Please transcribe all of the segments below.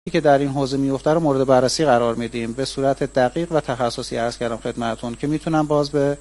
که در این حوزه میفته رو مورد بررسی قرار میدیم به صورت دقیق و تخصصی. عرض کردم خدمتتون که میتونم باز به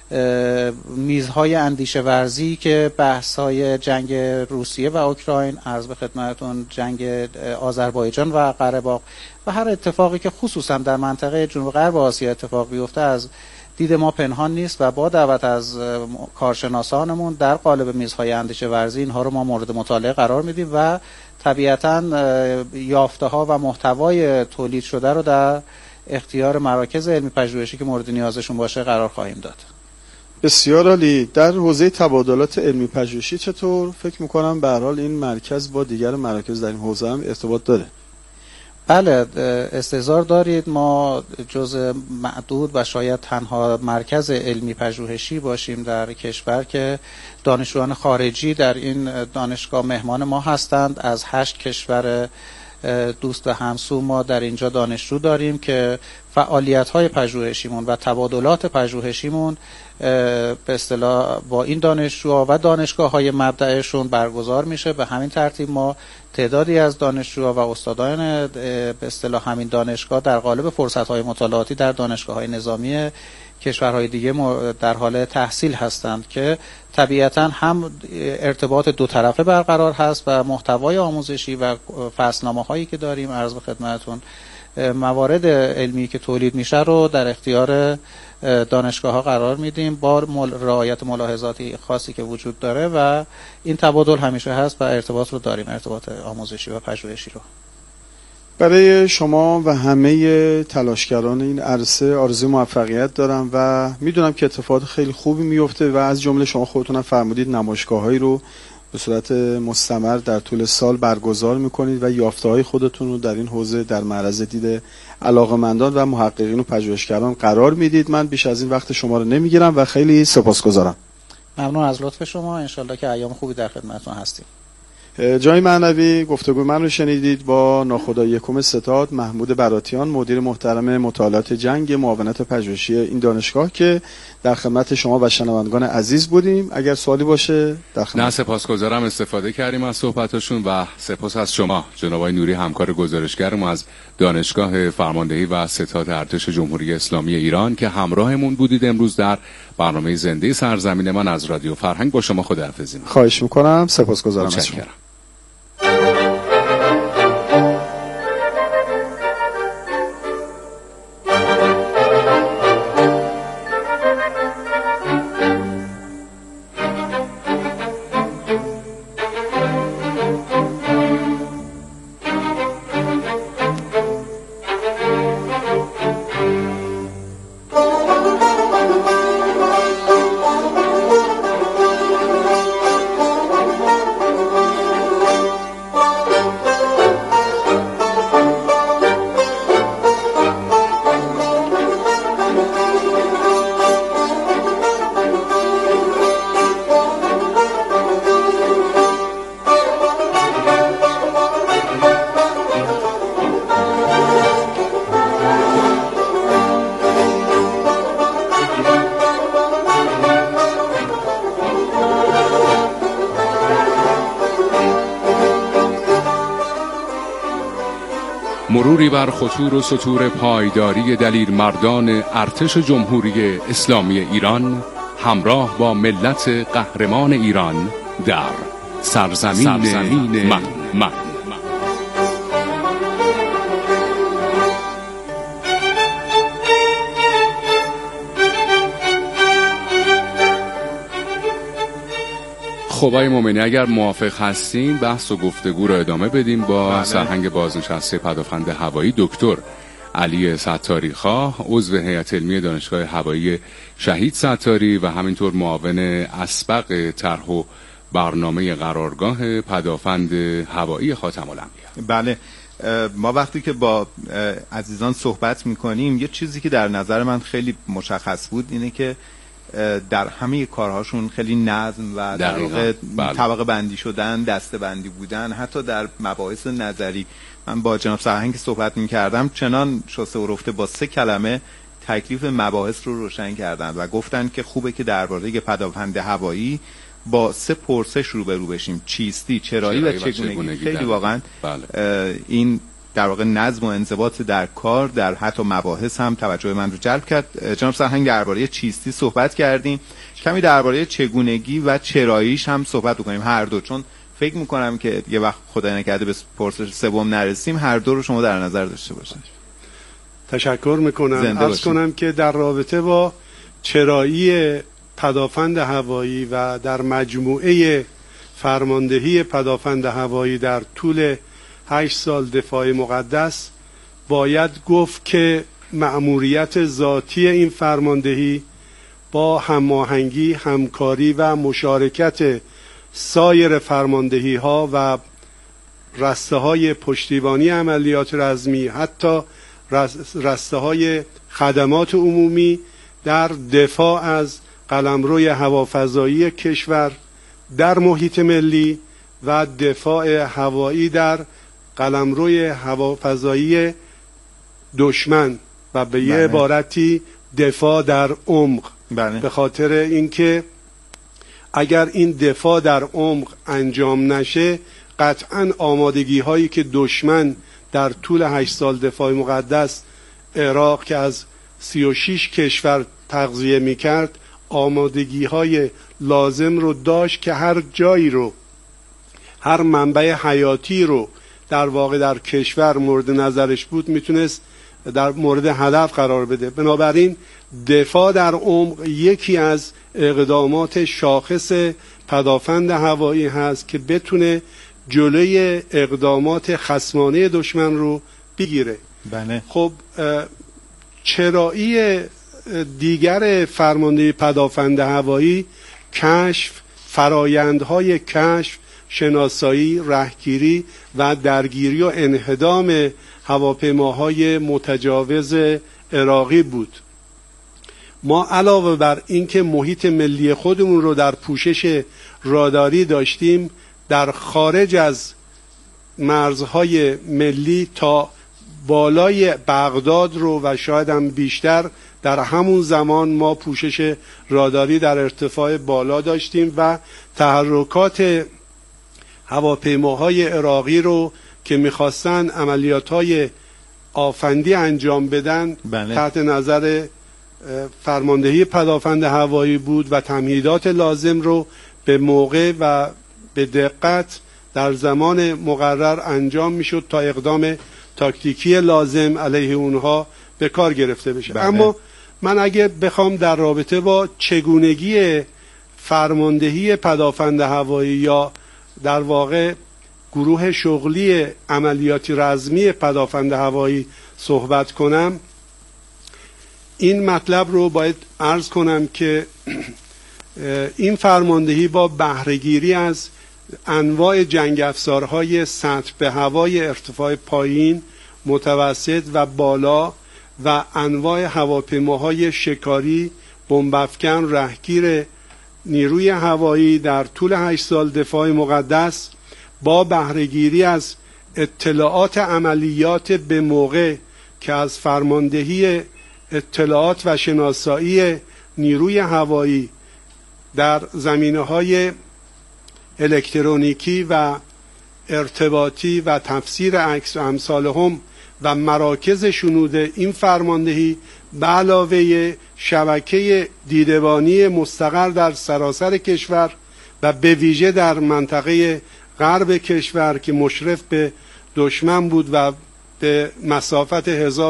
میزهای اندیشه ورزی که بحث‌های جنگ روسیه و اوکراین، عرض به خدمتتون جنگ آذربایجان و قره باغ و هر اتفاقی که خصوصا در منطقه جنوب غرب آسیا اتفاق بیفته از دید ما پنهان نیست و با دعوت از کارشناسانمون در قالب میزهای اندیشه ورزی اینها رو ما مورد مطالعه قرار میدیم و طبیعتاً یافته‌ها و محتوای تولید شده رو در اختیار مراکز علمی پژوهشی که مورد نیازشون باشه قرار خواهیم داد. بسیار عالی. در حوزه تبادلات علمی پژوهشی چطور؟ فکر می‌کنم به هر حال این مرکز با دیگر مراکز در این حوزه هم ارتباط داره. بله، استحضار دارید. ما جز معدود و شاید تنها مرکز علمی پژوهشی باشیم در کشور که دانشجویان خارجی در این دانشگاه مهمان ما هستند. از 8 کشور دوست و همسو ما در اینجا دانشجو داریم که فعالیت‌های پژوهشیمون و تبادلات پژوهشیمون به اصطلاح با این دانشجوها و دانشگاه‌های مبدأشون برگزار میشه. به همین ترتیب ما تعدادی از دانشجوها و استادان به اصطلاح همین دانشگاه در قالب فرصت‌های مطالعاتی در دانشگاه‌های نظامی کشورهای دیگه در حال تحصیل هستند که طبیعتاً هم ارتباط دو طرفه برقرار هست و محتوای آموزشی و فصلنامه‌هایی که داریم عرض به خدمتتون موارد علمی که تولید میشه رو در اختیار دانشگاه‌ها قرار میدیم با رعایت ملاحظاتی خاصی که وجود داره و این تبادل همیشه هست و ارتباط رو داریم، ارتباط آموزشی و پژوهشی رو. برای شما و همه تلاشگران این عرصه آرزوی موفقیت دارم و میدونم که اتفاقات خیلی خوبی میفته و از جمله شما خودتون هم فرمودید نمایشگاه‌هایی رو به صورت مستمر در طول سال برگزار میکنید و یافته‌های خودتون رو در این حوزه در معرض دید علاقه‌مندان و محققین و پژوهشگران قرار میدید. من بیش از این وقت شما رو نمیگیرم و خیلی سپاسگزارم. ممنون از لطف شما. انشالله که ایام خوبی در خدمتتون هستیم. جای معنوی گفتگو من رو شنیدید با ناخدای یکم ستاد محمود براتیان، مدیر محترم مطالعات جنگ معاونت پژوهشی این دانشگاه که در خدمت شما و شنوندگان عزیز بودیم. اگر سوالی باشه در خدمت. نه سپاسگزارم، استفاده کردیم از صحبتاشون و سپاس از شما جناب آقای نوری همکار گزارشگرم از دانشگاه فرماندهی و ستاد ارتش جمهوری اسلامی ایران که همراهمون بودید امروز در برنامه زنده سرزمین من از رادیو فرهنگ. با شما خداحافظی می‌کنم. خواهش می‌کنم. سپاسگزارم از شما. مروری بر خطور و سطور پایداری دلیر مردان ارتش جمهوری اسلامی ایران همراه با ملت قهرمان ایران در سرزمین من. خب آقای مومنی اگر موافق هستین بحث و گفتگو رو ادامه بدیم با سرهنگ بازنشسته پدافند هوایی دکتر علی ستاری خواه، عضو هیئت علمی دانشگاه هوایی شهید ستاری و همینطور معاون اسبق طرح و برنامه قرارگاه پدافند هوایی خاتم الانبیا. بله، ما وقتی که با عزیزان صحبت میکنیم یه چیزی که در نظر من خیلی مشخص بود اینه که در همه کارهاشون خیلی نظم و در واقع طبقه بندی شدن، دسته بندی بودن، حتی در مباحث نظری. من با جناب سرهنگ صحبت میکردم چنان شسته و رفته با 3 کلمه تکلیف مباحث رو روشن کردن و گفتن که خوبه که درباره پدافند هوایی با 3 پرسش روبرو بشیم: چیستی، چرایی و چگونگی. خیلی واقعا این در واقع نظم و انضباط در کار در حتی مباحث هم توجه من رو جلب کرد. جناب سرهنگ درباره چیستی صحبت کردیم، کمی درباره چگونگی و چراییش هم صحبت بکنیم هر دو، چون فکر میکنم که یه وقت خدای نکرده به پرسش سوم نرسیم هر دو رو شما در نظر داشته باشید. تشکر میکنم. عرض کنم که در رابطه با چرایی پدافند هوایی و در مجموعه فرماندهی پدافند هوایی در طول 8 سال دفاع مقدس باید گفت که مأموریت ذاتی این فرماندهی با هماهنگی، همکاری و مشارکت سایر فرماندهی ها و رسته های پشتیبانی عملیات رزمی، حتی رسته های خدمات عمومی در دفاع از قلمروی هوافضایی کشور در محیط ملی و دفاع هوایی در قلمروی هوافضایی دشمن و به یه عبارتی دفاع در عمق. به خاطر اینکه اگر این دفاع در عمق انجام نشه، قطعا آمادگی هایی که دشمن در طول 8 سال دفاع مقدس عراق که از 36 کشور تغذیه می کرد، آمادگی های لازم رو داشت که هر جایی رو، هر منبع حیاتی رو در واقع در کشور مورد نظرش بود میتونست در مورد هدف قرار بده. بنابراین دفاع در عمق یکی از اقدامات شاخص پدافند هوایی هست که بتونه جلوی اقدامات خصمانه دشمن رو بگیره. بله. خب چرایی دیگر فرماندهی پدافند هوایی کشف، فرایندهای کشف، شناسایی، رهگیری و درگیری و انهدام هواپیماهای متجاوز عراقی بود. ما علاوه بر اینکه محیط ملی خودمون رو در پوشش راداری داشتیم، در خارج از مرزهای ملی تا بالای بغداد رو و شاید هم بیشتر در همون زمان ما پوشش راداری در ارتفاع بالا داشتیم و تحرکات هواپیماهای عراقی رو که میخواستن عملیاتهای آفندی انجام بدن تحت نظر فرماندهی پدافند هوایی بود و تمهیدات لازم رو به موقع و به دقت در زمان مقرر انجام میشد تا اقدام تاکتیکی لازم علیه اونها به کار گرفته بشه. اما من اگه بخوام در رابطه با چگونگی فرماندهی پدافند هوایی یا در واقع گروه شغلی عملیاتی رزمی پدافند هوایی صحبت کنم، این مطلب رو باید عرض کنم که این فرماندهی با بهره‌گیری از انواع جنگ افزارهای سطح به هوای ارتفاع پایین، متوسط و بالا و انواع هواپیماهای شکاری، بمب‌افکن، رهگیر نیروی هوایی در طول 8 سال دفاع مقدس با بهره‌گیری از اطلاعات عملیات به موقع که از فرماندهی اطلاعات و شناسایی نیروی هوایی در زمینه‌های الکترونیکی و ارتباطی و تفسیر عکس و امثالهم و مراکز شنود این فرماندهی به علاوه شبکه دیدبانی مستقر در سراسر کشور و به ویژه در منطقه غرب کشور که مشرف به دشمن بود و به مسافت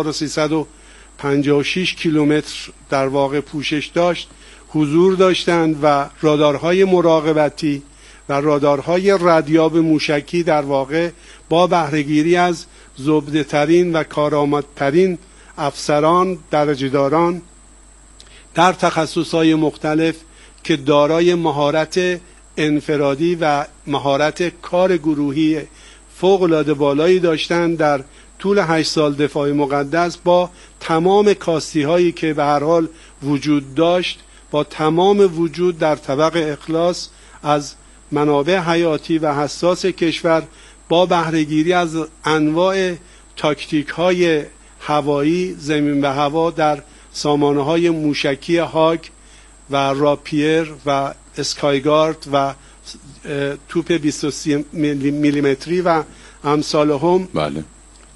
1356 کیلومتر در واقع پوشش داشت، حضور داشتند و رادارهای مراقبتی و رادارهای ردیاب موشکی در واقع با بهره‌گیری از زبده‌ترین و کارآمدترین افسران درجه‌داران در تخصصهای مختلف که دارای مهارت انفرادی و مهارت کار گروهی فوق‌العاده بالایی داشتند، در طول 8 سال دفاع مقدس با تمام کاستی هایی که به هر حال وجود داشت، با تمام وجود در طبق اخلاص از منابع حیاتی و حساس کشور، با بهره‌گیری از انواع تاکتیک های هوایی زمین به هوا در سامانه های موشکی هاگ و راپیر و اسکایگارد و توپ 23 میلیمتری و امثالهم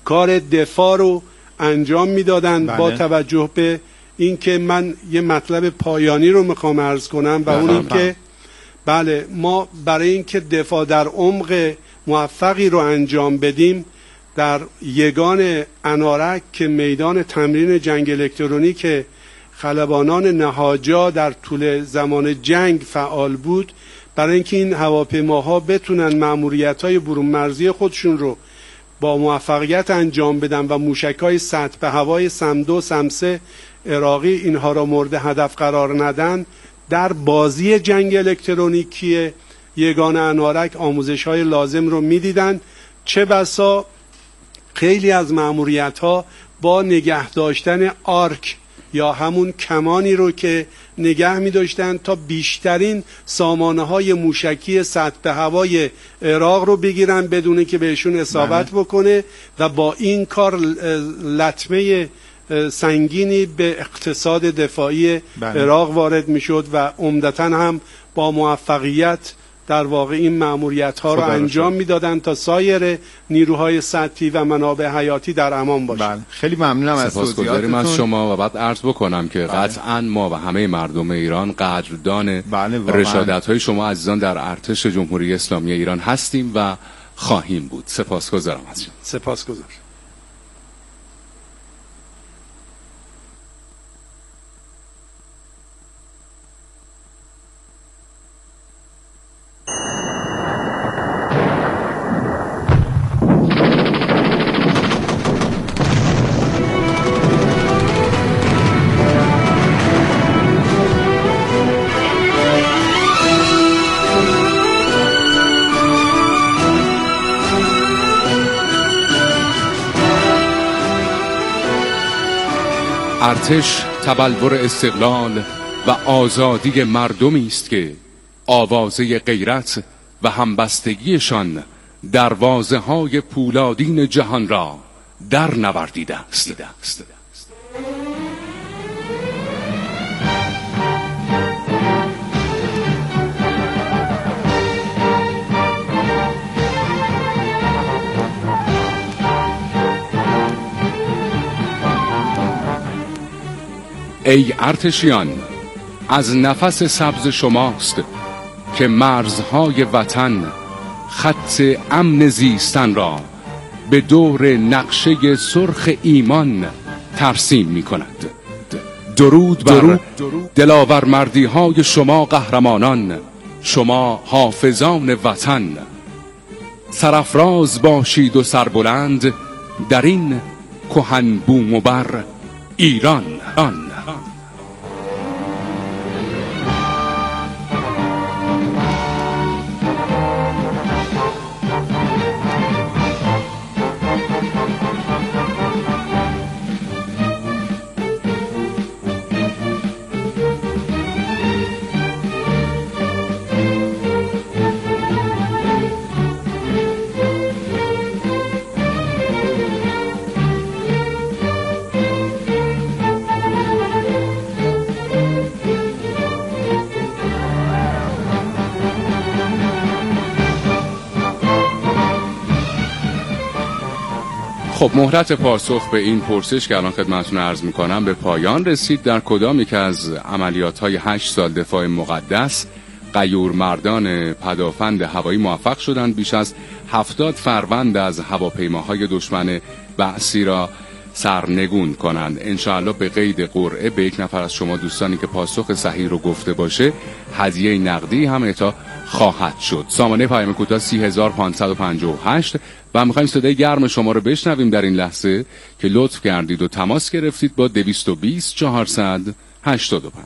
کار دفاع رو انجام میدادن. با توجه به اینکه من یه مطلب پایانی رو میخوام عرض کنم و اون این که بله، ما برای اینکه دفاع در عمق موفقی رو انجام بدیم در یگان انارک که میدان تمرین جنگ الکترونیک خلبانان نهاجا در طول زمان جنگ فعال بود، برای اینکه این هواپیماها بتونن مأموریت‌های برون مرزی خودشون رو با موفقیت انجام بدن و موشک‌های سطح به هوای سم 2 سم 3 عراقی اینها را مورد هدف قرار ندن، در بازی جنگ الکترونیکی یگان انارک آموزش‌های لازم رو می‌دیدن. چه بسا خیلی از مأموریت‌ها با نگه داشتن آرک یا همون کمانی رو که نگه می داشتن تا بیشترین سامانه های موشکی سطح به هوای عراق رو بگیرن بدون که بهشون اصابت بکنه و با این کار لطمه سنگینی به اقتصاد دفاعی عراق وارد می شد و عمدتاً هم با موفقیت در واقع این مأموریت ها رو انجام میدادن تا سایر نیروهای سطحی و منابع حیاتی در امان باشن. بله. خیلی ممنونم از سپاسگزاریم از شما و بعد عرض بکنم که قطعاً ما و همه مردم ایران قدردان رشادت های شما عزیزان در ارتش جمهوری اسلامی ایران هستیم و خواهیم بود. سپاسگزارم از شما. سپاسگزارم. ارتش تبلور استقلال و آزادی مردمی است که آوازه غیرت و همبستگیشان دروازه های پولادین جهان را در نوردیده است. ای ارتشیان، از نفس سبز شماست که مرزهای وطن خط امن زیستن را به دور نقشه سرخ ایمان ترسیم می کند. درود بر دلاور مردی های شما قهرمانان، شما حافظان وطن. سرافراز باشید و سربلند در این کهن بوم و بر ایران. خب مهلت پاسخ به این پرسش که الان خدمتتون عرض میکنم به پایان رسید. در کدام یک از عملیات‌های 8 سال دفاع مقدس غیورمردان پدافند هوایی موفق شدند بیش از 70 فروند از هواپیماهای دشمن بعثی را سرنگون کنند. انشاءالله به قید قرعه به یک نفر از شما دوستانی که پاسخ صحیح رو گفته باشه هدیه نقدی هم اعطا خواهد شد. سامانه پیام کوتاه 30558 و میخوایم صدای گرم شما رو بشنویم در این لحظه که لطف کردید و تماس گرفتید با 220 485.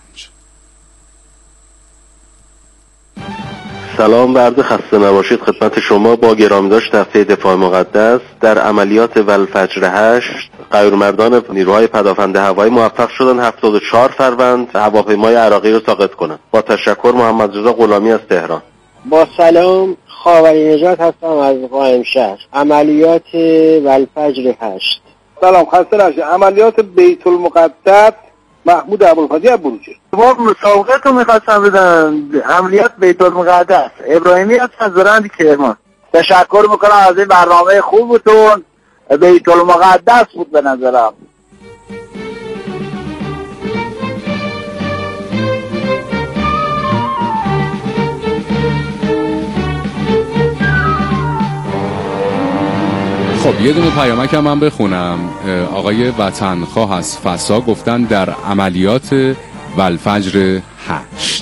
سلام و عرض خسته نباشید خدمت شما. با گرامیداشت هفته دفاع مقدس در عملیات والفجر 8 غیورمردان نیروهای پدافند هوایی موفق شدن 74 فروند هواپیمای عراقی رو ساقط کنند. با تشکر، محمد رضا غلامی از تهران. با سلام، خاوری نژاد هستم از قائم شهر. عملیات والفجر 8. سلام، خسته نباشید. عملیات بیت المقدس محمود ابوالفضلی از بروجه. ما مسابقه تو میخواستم بدن عملیات بیت المقدس. ابراهیمی هستم از برند کرمان. تشکر میکنم از این برنامه خوبتون بیت المقدس بود به نظرم. خب یه دونه پیامک هم من بخونم. آقای وطنخواه از فسا گفتن در عملیات والفجر 8.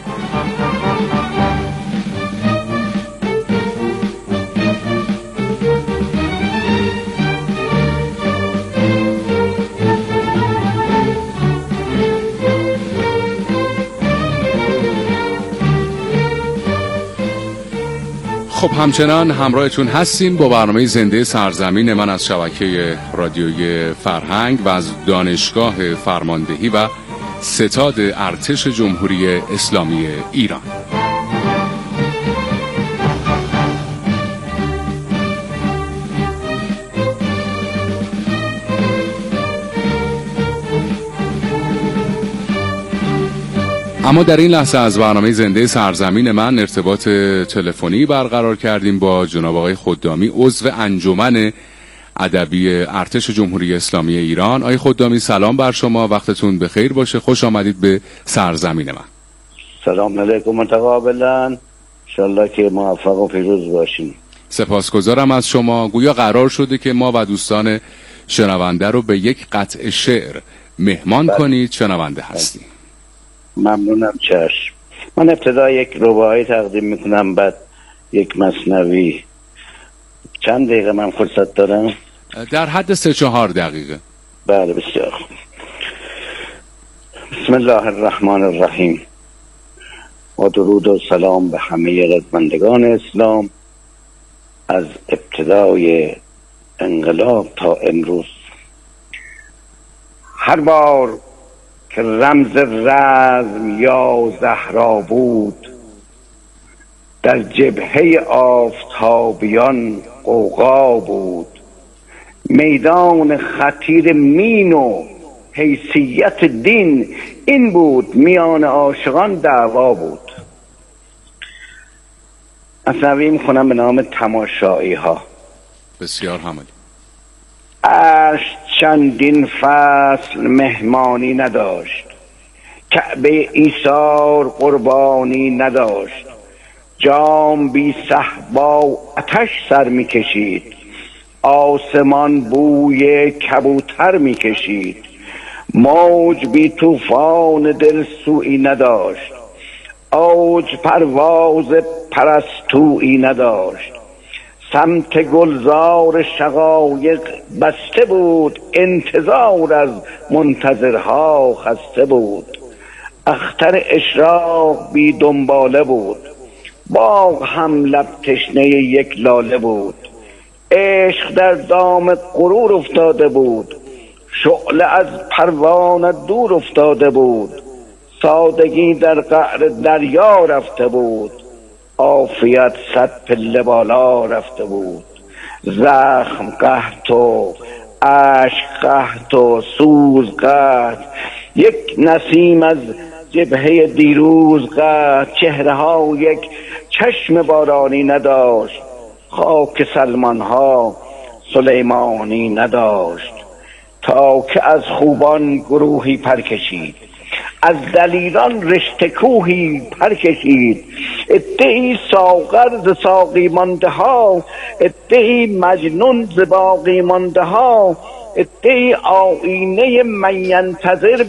خب همچنان همراهتون هستیم با برنامه زنده سرزمین من از شبکه رادیوی فرهنگ و از دانشگاه فرماندهی و ستاد ارتش جمهوری اسلامی ایران. اما در این لحظه از برنامه زنده سرزمین من ارتباط تلفنی برقرار کردیم با جناب آقای خدامی، عضو انجمن ادبی ارتش جمهوری اسلامی ایران. آقای خدامی سلام بر شما، وقتتون بخیر باشه، خوش آمدید به سرزمین من. سلام علیکم متقابلا، انشالله که موفق و پیروز باشیم. سپاسگزارم از شما. گویا قرار شده که ما و دوستان شنونده رو به یک قطعه شعر مهمان کنید. شنونده هستیم. ممنونم. چشم. من ابتدا یک رباعی تقدیم میکنم، بعد یک مثنوی. چند دقیقه من فرصت دارم؟ در حد 3-4 دقیقه. بله بسیار. بسم الله الرحمن الرحیم و درود و سلام به همه رزمندگان اسلام از ابتدای انقلاب تا امروز. هر بار که رمز رزم یا زهرا بود، در جبهه آفتابیان غوغا بود. میدان خطیر مین و حیثیت دین، این بود میان عاشقان دعوا بود. مثنوی میخونم به نام تماشایی ها. بسیار حمالی. عشق چندین فصل مهمانی نداشت، کعبه ایثار قربانی نداشت. جام بی صهبا آتش سر میکشید، آسمان بوی کبوتر میکشید. موج بی طوفان دل سوئی نداشت، اوج پرواز پرستویی نداشت. سمت گلزار شقایق بسته بود، انتظار از منتظرها خسته بود. اختر اشراق بی دنباله بود، باغ هم لب تشنه یک لاله بود. عشق در دام غرور افتاده بود، شعله از پروانه دور افتاده بود. سادگی در قعر دریا رفته بود، عافیت 100 پله بالا رفته بود. زخم قحط و اشک قحط و سوز قحط، یک نسیم از جبهه دیروز قحط. چهره ها یک چشم بارانی نداشت، خاک سلمان ها سلیمانی نداشت. تا که از خوبان گروهی پر کشید، از دلیران رشته کوهی پر کشید. ادعی ساغر ز ساقی مانده ها، ادعی مجنون ز باقی مانده ها. ادعی آینه من ینتظر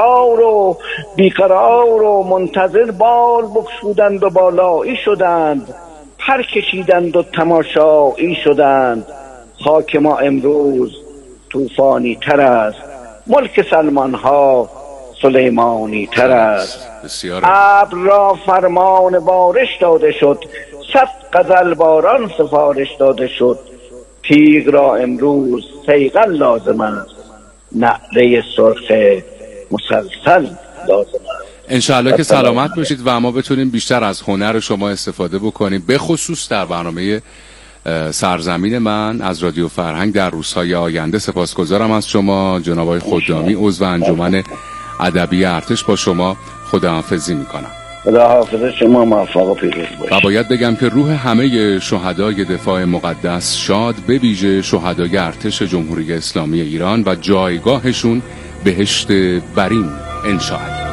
بیقرار و منتظر بال بگشودند و بالایی شدند، پر کشیدند و تماشایی شدند. خاک ما امروز طوفانی تر است، ملک سلمان ها سلیمانی تر است. ابر را فرمان بارش داده شد، 100 غزل باران سفارش داده شد. تیغ را امروز صیقل لازم است، نعره سرخ مسلسل لازم است. انشاءالله که سلامت باشید و ما بتونیم بیشتر از هنر شما استفاده بکنیم، به خصوص در برنامه سرزمین من از رادیو فرهنگ در روزهای آینده. سپاسگزارم از شما جناب آقای خدامی، عضو انجمن ادبی ارتش. با شما خداحافظی میکنم. خدا حافظ شما، موفق و پیروز باشید. و باید بگم که روح همه شهدای دفاع مقدس شاد، به ویژه شهدای ارتش جمهوری اسلامی ایران و جایگاهشون بهشت برین انشاءالله.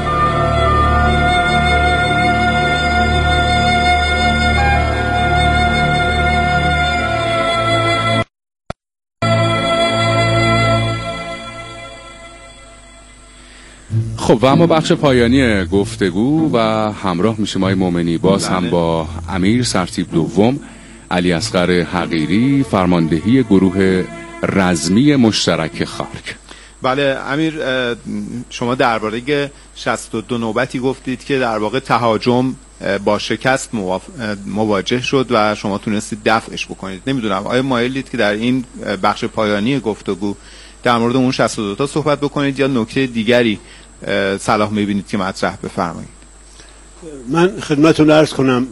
خب و اما بخش پایانی گفتگو و همراه میشیم آقای مومنی باز هم با امیر سرتیپ دوم علی اصغر حقیری، فرماندهی گروه رزمی مشترک خارک. بله امیر، شما درباره 62 نوبتی گفتید که در واقع تهاجم با شکست مواجه شد و شما تونستید دفعش بکنید. نمیدونم آیا مایلید که در این بخش پایانی گفتگو در مورد اون 62 تا صحبت بکنید یا نکته دیگری صلاح میبینید که مطرح بفرمایید؟ من خدمتتون عرض کنم،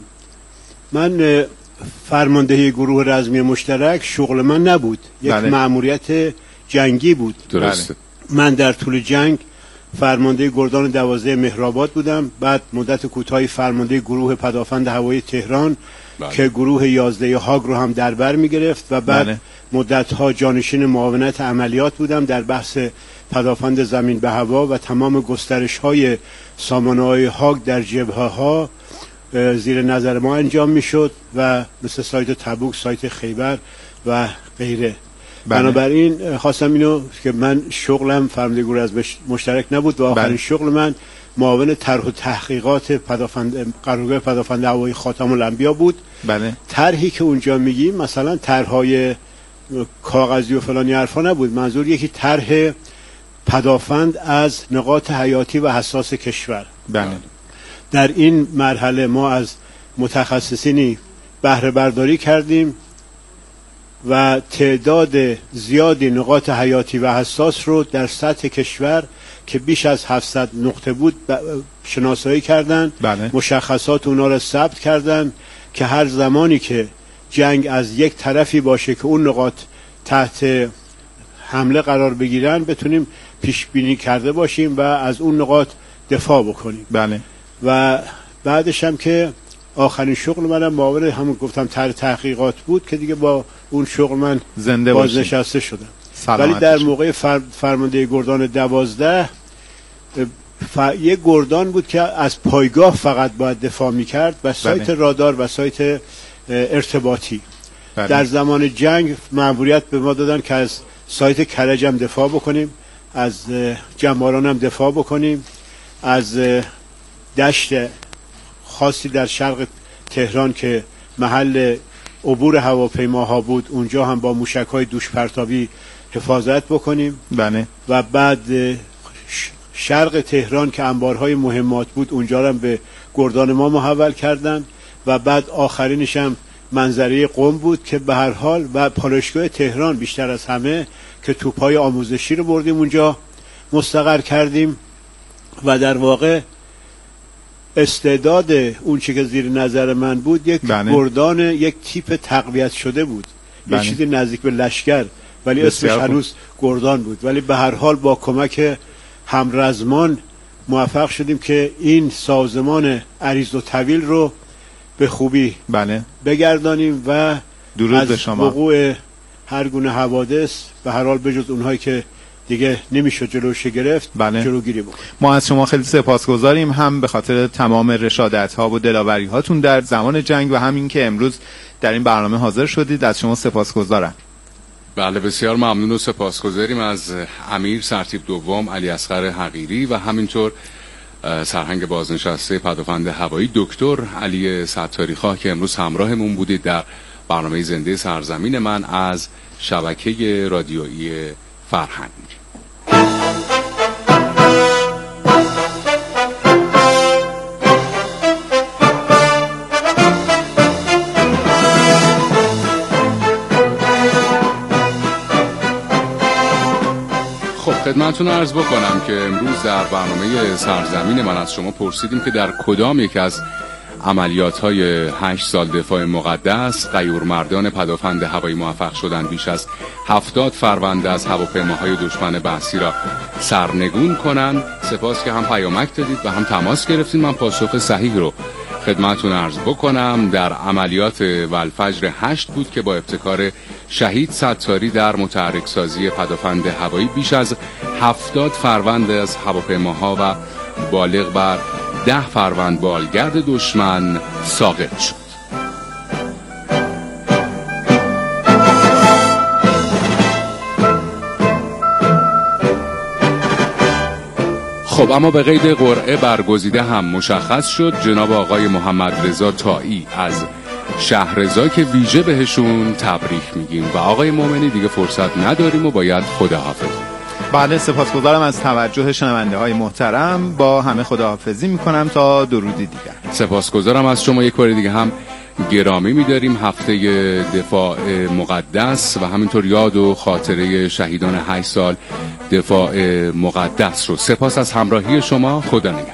من فرماندهی گروه رزمی مشترک شغل من نبود، یک مأموریت جنگی بود. درسته. من در طول جنگ فرمانده گردان 12 مهرآباد بودم، بعد مدت کوتاهی فرمانده گروه پدافند هوایی تهران که گروه 11 هاگ رو هم در بر میگرفت و بعد مدت‌ها جانشین معاونت عملیات بودم در بحث پدافند زمین به هوا و تمام گسترش‌های سامانه‌های هاگ در جبهه‌ها زیر نظر ما انجام میشد و مثل سایت تبوک، سایت خیبر و غیره. بنابراین خواستم اینو که من شغلم فرمانده گروه از مشترک نبود و آخرین شغل من معاون طرح و تحقیقات قرارگاه پدافند هوایی خاتم الانبیا بود. طرحی که اونجا میگیم مثلا طرح‌های کاغذی و فلانی حرفا نبود، منظور یکی طرح پدافند از نقاط حیاتی و حساس کشور. در این مرحله ما از متخصصینی بهره برداری کردیم و تعداد زیادی نقاط حیاتی و حساس رو در سطح کشور که بیش از 700 نقطه بود شناسایی کردن. مشخصات اونا رو ثبت کردن که هر زمانی که جنگ از یک طرفی باشه که اون نقاط تحت حمله قرار بگیرن بتونیم پیش بینی کرده باشیم و از اون نقاط دفاع بکنیم. و بعدش هم که آخرین شغل منم معاون همون گفتم طرح تحقیقات بود که دیگه با اون شغل من بازنشسته شدم. ولی در موقع فرمانده گردان 12 یک گردان بود که از پایگاه فقط باید دفاع میکرد و سایت رادار و سایت ارتباطی. در زمان جنگ مأموریت به ما دادن که از سایت کرج هم دفاع بکنیم، از جماران هم دفاع بکنیم، از دشت خاصی در شرق تهران که محل عبور هواپیماها بود اونجا هم با موشک‌های دوش پرتابی حفاظت بکنیم. و بعد شرق تهران که انبارهای مهمات بود اونجا هم به گردان ما محول کردن و بعد آخرینش هم منظره قم بود که به هر حال و پالایشگاه تهران بیشتر از همه که توپ‌های آموزشی رو بردیم اونجا مستقر کردیم و در واقع استعداد اون چی که زیر نظر من بود یک گردان یک تیپ تقویت شده بود، یک چیزی نزدیک به لشکر ولی اسمش هنوز گردان بود، ولی به هر حال با کمک همرزمان موفق شدیم که این سازمان عریض و طویل رو به خوبی بگردانیم و از وقوع هر گونه حوادث به هر حال بجز اونهایی که دیگه نمیشه جلوش گرفت جلوگیری بکنیم. ما از شما خیلی سپاسگزاریم، هم به خاطر تمام رشادت ها و دلاوری هاتون در زمان جنگ و همین که امروز در این برنامه حاضر شدید. از شما سپاسگزارم. بله بسیار ممنون و سپاسگزاریم از امیر سرتیپ دوم علی اصغر حقیری و همینطور سرهنگ بازنشسته پدافند هوایی دکتر علی ستاریخواه که امروز همراهمون بودید در برنامه زنده سرزمین من از شبکه رادیویی فرهنگ. خب خدمتتون عرض بکنم که امروز در برنامه سرزمین من از شما پرسیدیم که در کدام یک از عملیات‌های 8 سال دفاع مقدس، غیورمردان پدافند هوایی موفق شدند بیش از 70 فرونده از هواپیماهای دشمن بحثی را سرنگون کنند. سپاس که هم پیامک دادید و هم تماس گرفتید. من پاسخ صحیح رو خدمتتون عرض بکنم. در عملیات والفجر 8 بود که با ابتکار شهید ستاری در متحرک سازی پدافند هوایی بیش از 70 فروند از هواپیماها و بالغ بر 10 فروند بالگرد دشمن ساقط شد. خب اما به قید قرعه برگزیده هم مشخص شد. جناب آقای محمد رضا طایی از شهرضا که ویژه بهشون تبریک میگیم و آقای مومنی دیگه فرصت نداریم و باید خداحافظ. بله، سپاسگزارم از توجه شنونده های محترم. با همه خداحافظی میکنم تا درودی دیگر. سپاسگزارم از شما. یک بار دیگه هم گرامی می‌داریم هفته دفاع مقدس و همینطور یاد و خاطره شهیدان 8 سال دفاع مقدس رو. سپاس از همراهی شما. خدا نگهدار.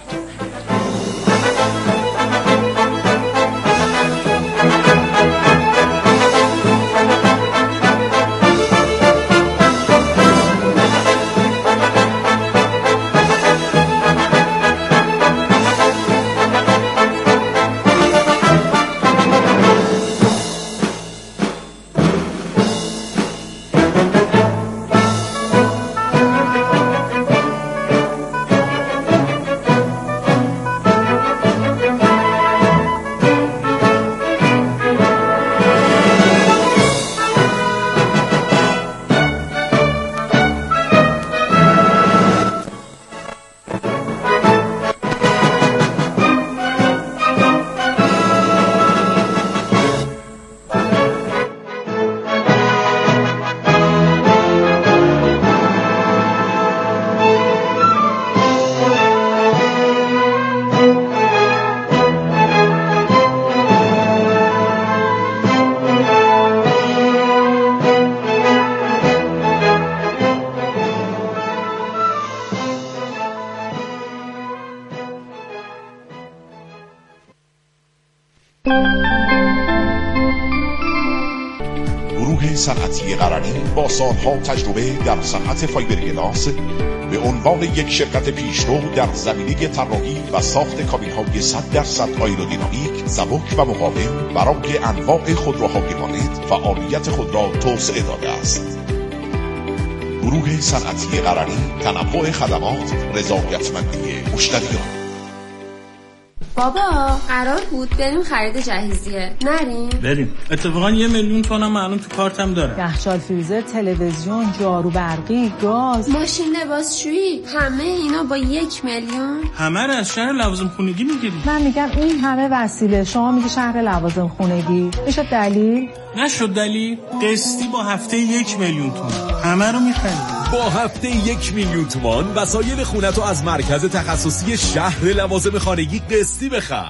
گروه صنعتی قرنی با سالها تجربه در صنعت فایبرگلاس به عنوان یک شرکت پیشرو در زمینه طراحی و ساخت کابین‌های 100% آیرودینامیک، سبک و مقاوم برای انواع خودروهای وارد فعالیت خود را توسعه داده است. گروه صنعتی قرنی، تنوع خدمات، رضایتمندی مشتریان. بابا قرار بود بریم خرید جهیزیه، نریم؟ بریم. اتفاقا 1,000,000 تومنم الان تو کارتم داره. یخچال، فریزر، تلویزیون، جارو برقی، گاز، ماشین لباسشویی، همه اینا با 1,000,000. همه رو از شهر لوازم خونگی میگیری. من میگم این همه وسیله، شما میگی شهر لوازم خونگی. میشه دلیل؟ نشد دلیل. قسطی با هفته 1,000,000 تومان همه رو میخریم. با هفته 1,000,000 تومان وسایل خونتو از مرکز تخصصی شهر لوازم خانگی قسطی بخر.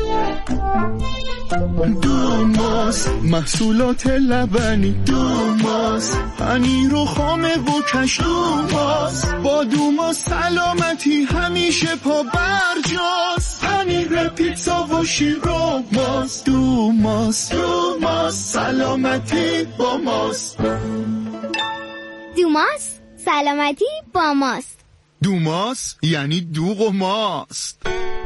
دوماس محصولات لبنی، دوماس پنیر و خامه و کش، دوماس با دوماس سلامتی همیشه پا برجاست. پنیر پیتزا و شیر و ماست، دوماس سلامتی با ماست. دوماس سلامتی با ماست. دوماس یعنی دوغ و ماست.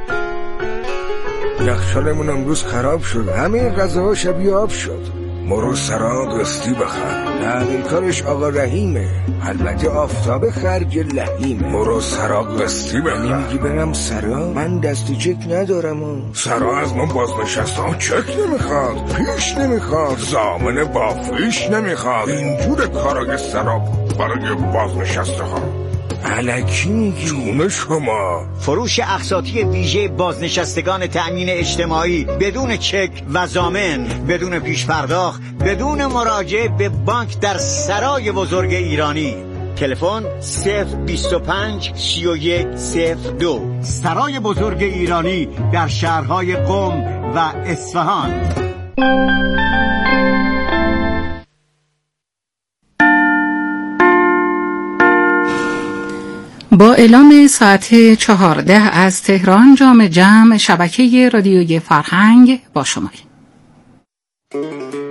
یخچالمون امروز خراب شد، همه غذاها شبیه آب شد. مرو سرا قسطی بخر. نه این کارش آقا رحیمه، البته آفتاب خرج لحیمه. مرو سرا قسطی بخر. نمیگی برم سرا؟ من دستی چک ندارم. سرا از ما بازنشسته ها چک نمیخواد، پیش نمیخواد، ضامن بافیش نمیخواد. اینجور کارای سرا برای بازنشسته ها. الکی میگی؟ جون شما. فروش اقساطی ویژه بازنشستگان تأمین اجتماعی بدون چک و ضامن، بدون پیش پرداخت، بدون مراجعه به بانک در سرای بزرگ ایرانی. تلفن 025 31 02. سرای بزرگ ایرانی در شهرهای قم و اصفهان. با اعلام ساعت 14 از تهران جام جمع شبکه رادیوی فرهنگ با شماییم.